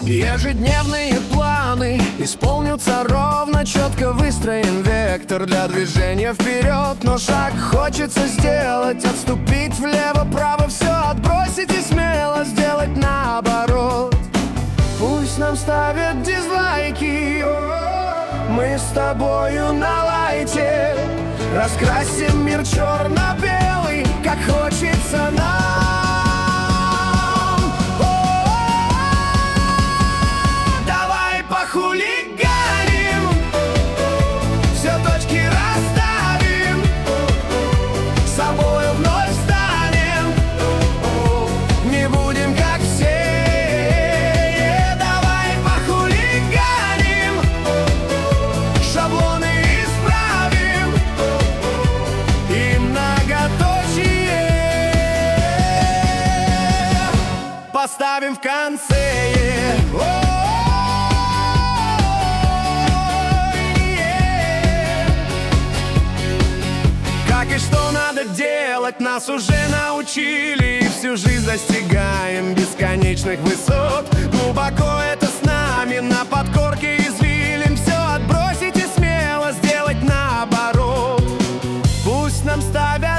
Ежедневные планы исполнятся ровно, четко выстроен вектор для движения вперед. Но шаг хочется сделать, отступить влево-право, все отбросить и смело сделать наоборот. Пусть нам ставят дизлайки, мы с тобою на лайте раскрасим мир черно-белый, как хочется нам. Хулиганим, все точки расставим, собой вновь станем, не будем как все. Давай похулиганим, шаблоны исправим и многоточие поставим в конце. И что надо делать, нас уже научили, и всю жизнь достигаем бесконечных высот. Глубоко это с нами, на подкорке извилин, все отбросить и смело сделать наоборот. Пусть нам ставят